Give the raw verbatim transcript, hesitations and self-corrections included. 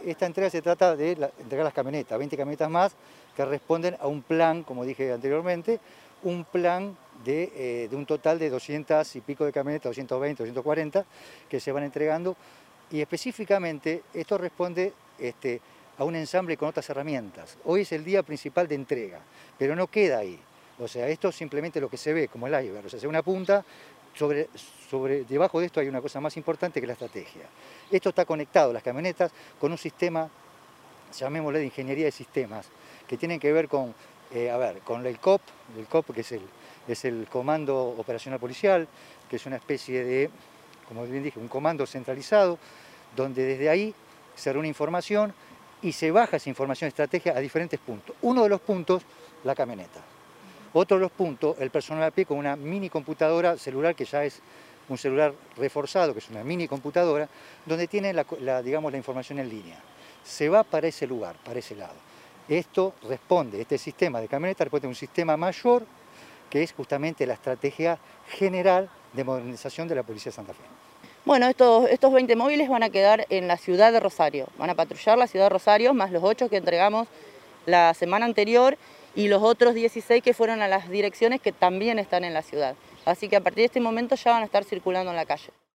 esta entrega se trata de la, entregar las camionetas, veinte camionetas más que responden a un plan, como dije anteriormente, un plan de, eh, de un total de doscientas y pico de camionetas, doscientas veinte, doscientas cuarenta, que se van entregando, y específicamente esto responde este, a un ensamble con otras herramientas. Hoy es el día principal de entrega, pero no queda ahí. O sea, esto es simplemente lo que se ve, como el iceberg, o sea, se ve una punta, sobre, sobre, debajo de esto hay una cosa más importante que la estrategia. Esto está conectado, las camionetas, con un sistema, llamémosle de ingeniería de sistemas, que tienen que ver con, eh, a ver, con el C O P, el C O P que es el, es el Comando Operacional Policial, que es una especie de, como bien dije, un comando centralizado, donde desde ahí se reúne información y se baja esa información estratégica a diferentes puntos. Uno de los puntos, la camioneta. Otro de los puntos, el personal a pie con una mini computadora celular que ya es un celular reforzado, que es una mini computadora, donde tiene la, la, digamos, la información en línea. Se va para ese lugar, para ese lado. Esto responde, este sistema de camioneta responde a un sistema mayor, que es justamente la estrategia general de modernización de la Policía de Santa Fe. Bueno, estos, estos veinte móviles van a quedar en la ciudad de Rosario, van a patrullar la ciudad de Rosario, más los ocho que entregamos la semana anterior y los otros dieciséis que fueron a las direcciones que también están en la ciudad. Así que a partir de este momento ya van a estar circulando en la calle.